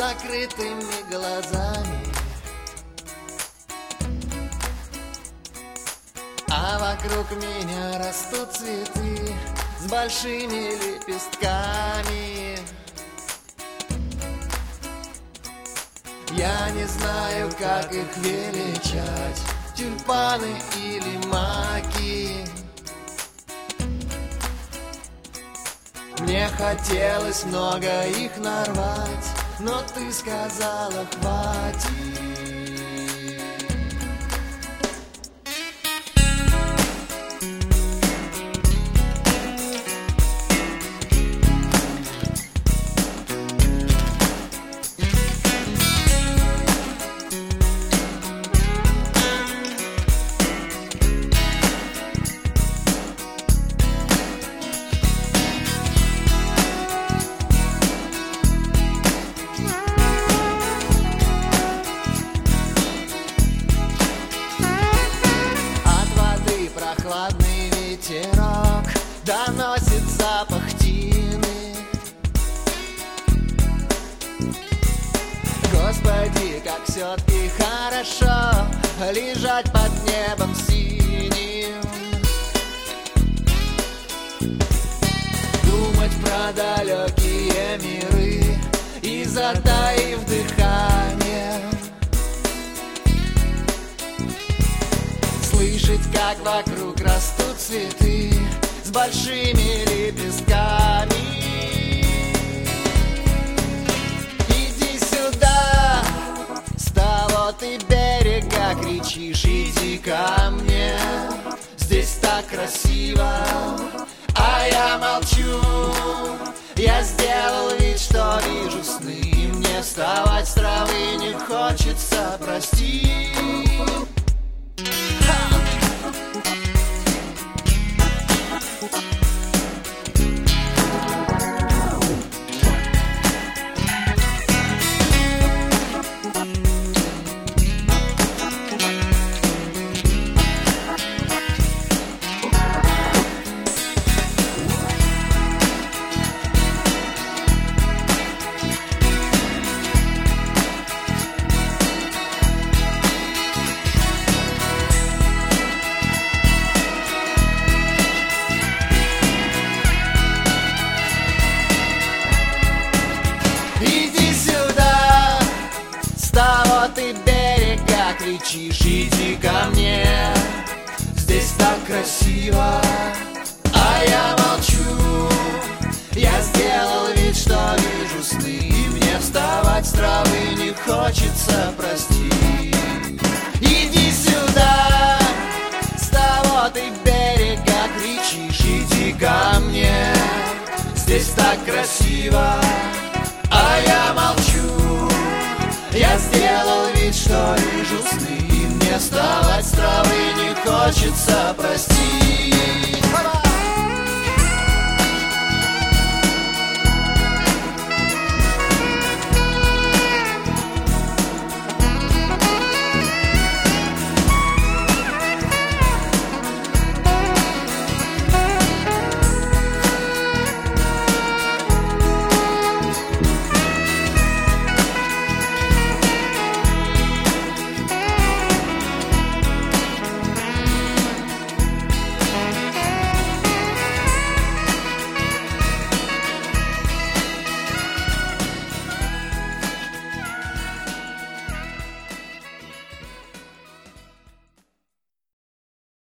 закрытыми глазами, а вокруг меня растут цветы с большими лепестками. Я не знаю, как их величать, тюльпаны или маки. Мне хотелось много их нарвать, но ты сказала, хватит. Прохладный ветерок доносит запах тины. Господи, как все-таки хорошо лежать под небом синим, думать про далекие миры и, затаив дыхание, слышать, как вокруг растут цветы с большими лепестками. Иди сюда, с того ты берега кричишь, иди ко мне, здесь так красиво, а я молчу. Я сделал вид, что вижу сны, и мне вставать с травы не хочется, прости. Ты берега кричишь, иди ко мне, здесь так красиво, а я молчу. Я сделал вид, что вижу сны, и мне вставать с травы не хочется, прости. Иди сюда, с того ты берега кричишь, иди ко мне, здесь так красиво, а я молчу. Я сделал вид, что вижу сны, и мне вставать с травы не хочется, прости.